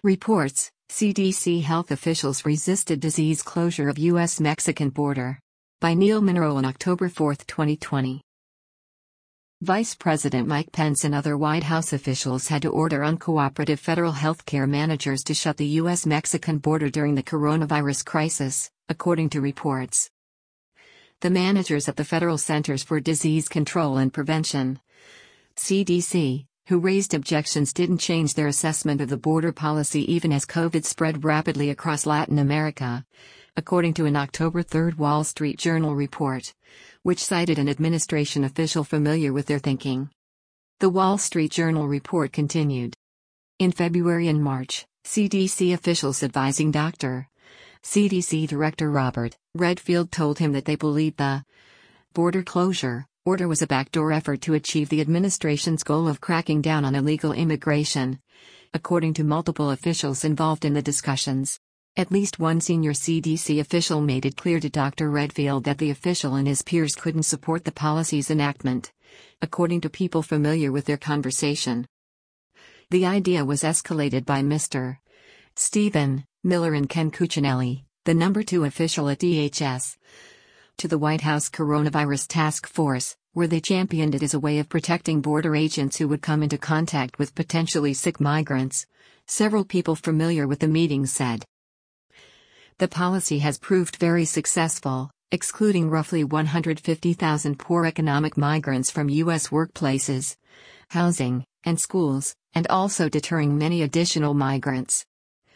Reports: CDC health officials resisted disease closure of U.S.-Mexican border. By Neil Monroe on October 4, 2020. Vice President Mike Pence and other White House officials had to order uncooperative federal healthcare managers to shut the U.S.-Mexican border during the coronavirus crisis, according to reports. The managers at the Federal Centers for Disease Control and Prevention, CDC, who raised objections didn't change their assessment of the border policy even as COVID spread rapidly across Latin America, according to an October 3 Wall Street Journal report, which cited an administration official familiar with their thinking. The Wall Street Journal report continued. In February and March, CDC officials advising Dr. CDC Director Robert Redfield told him that they believed the border closure order was a backdoor effort to achieve the administration's goal of cracking down on illegal immigration, according to multiple officials involved in the discussions. At least one senior CDC official made it clear to Dr. Redfield that the official and his peers couldn't support the policy's enactment, according to people familiar with their conversation. The idea was escalated by Mr. Stephen Miller and Ken Cuccinelli, the number 2 official at DHS, to the White House Coronavirus Task Force, where they championed it as a way of protecting border agents who would come into contact with potentially sick migrants, several people familiar with the meeting said. The policy has proved very successful, excluding roughly 150,000 poor economic migrants from U.S. workplaces, housing, and schools, and also deterring many additional migrants.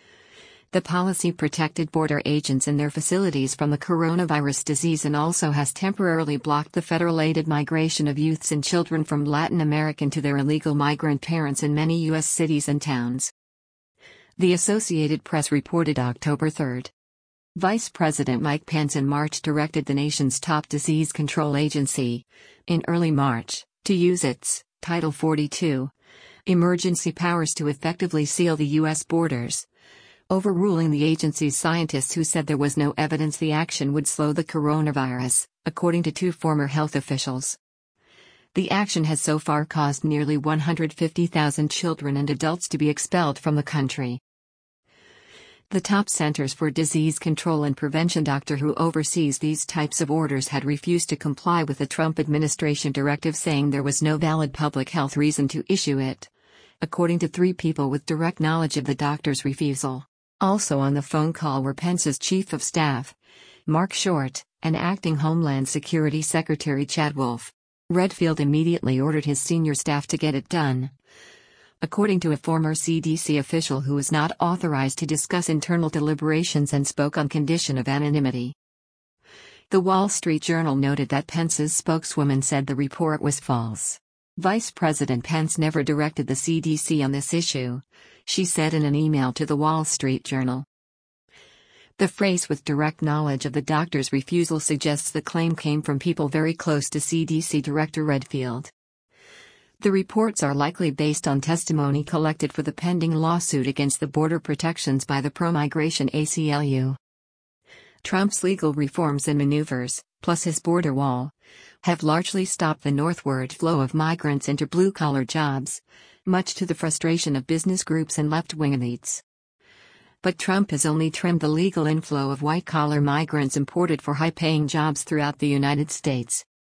The policy protected border agents and their facilities from the coronavirus disease and also has temporarily blocked the federal-aided migration of youths and children from Latin America to their illegal migrant parents in many U.S. cities and towns. The Associated Press reported October 3. Vice President Mike Pence in March directed the nation's top disease control agency, in early March, to use its Title 42 emergency powers to effectively seal the U.S. borders, overruling the agency's scientists who said there was no evidence the action would slow the coronavirus, according to 2 former health officials. The action has so far caused nearly 150,000 children and adults to be expelled from the country. The top Centers for Disease Control and Prevention doctor who oversees these types of orders had refused to comply with the Trump administration directive, saying there was no valid public health reason to issue it, according to 3 people with direct knowledge of the doctor's refusal. Also on the phone call were Pence's Chief of Staff, Mark Short, and Acting Homeland Security Secretary Chad Wolf. Redfield immediately ordered his senior staff to get it done, according to a former CDC official who was not authorized to discuss internal deliberations and spoke on condition of anonymity. The Wall Street Journal noted that Pence's spokeswoman said the report was false. Vice President Pence never directed the CDC on this issue, she said in an email to the Wall Street Journal. The phrase "with direct knowledge of the doctor's refusal" suggests the claim came from people very close to CDC Director Redfield. The reports are likely based on testimony collected for the pending lawsuit against the border protections by the pro-migration ACLU. Trump's legal reforms and maneuvers, plus his border wall, have largely stopped the northward flow of migrants into blue-collar jobs, much to the frustration of business groups and left-wing elites. But Trump has only trimmed the legal inflow of white-collar migrants imported for high-paying jobs throughout the United States.